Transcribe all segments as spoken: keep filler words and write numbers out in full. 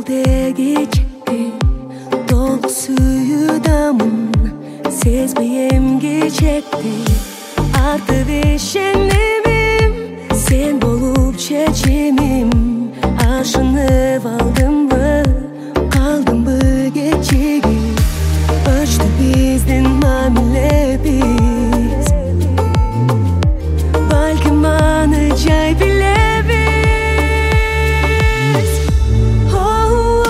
yo'ldagi chekdi to'liq suyudaman sezmayemga chekdi artık işenimim sen bolup çeçimim aşınıp aldım mı kaldım mı geçigi öçtü bizden mamile biz balkim anıcay bile biz oh, oh,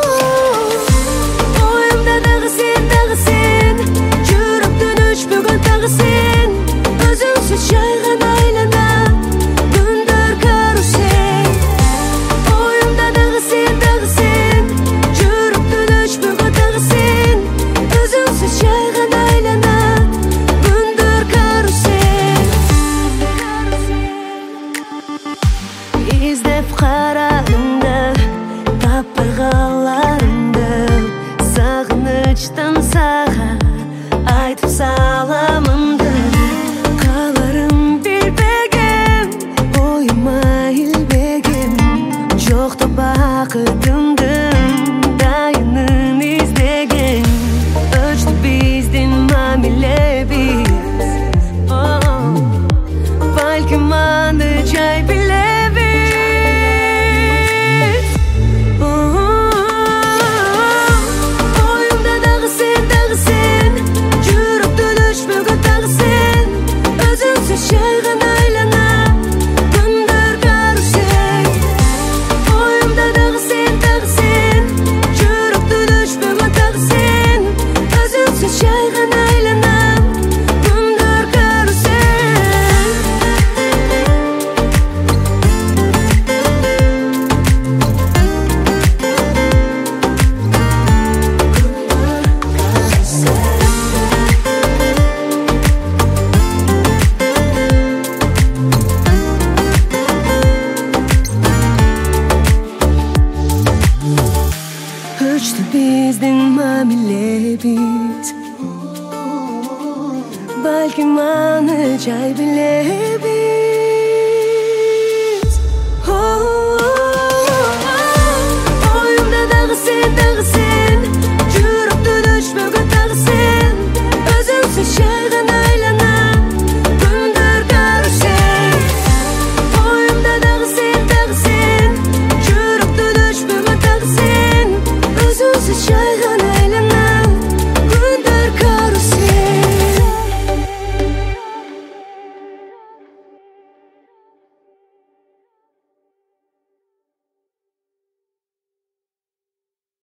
oh. Oyumda dağı sen dağı sen жүрөктөн өчпөгөн тагы сен өзүңсүз жайган айлана күндөр карусел оюмда дагы сен дагы сен жүрөктөн өчпөгөн тагы сен өзүңсүз жайган айлана күндөр карусел издеп карадым да таппай каларымды сагынычтан сага айтып саламымды каларым билбегем оюма илбегем жокто бакытымдын дайынын издеген өчтү биздин мамилебиз балким аны жай билебиз оюмда дагы сен дагы сен жүрөктөн өчпөгөн тагы сен өзүңсүз жайган айлана күндөр карусел оюмда дагы сен дагы сен жүрөктөн өчпөгөн тагы сен өзүңсүз жайган айлана күндөр карусел Өчтү биздин мамилебиз балким аны жай билебиз оюмда дагы сен дагы сен жүрөктөн өчпөгөн тагы сен өзүңсүз жайган айлана күндөр карусел оюмда дагы сен дагы сен жүрөктөн өчпөгөн тагы сен өзүңсүз жайган айлана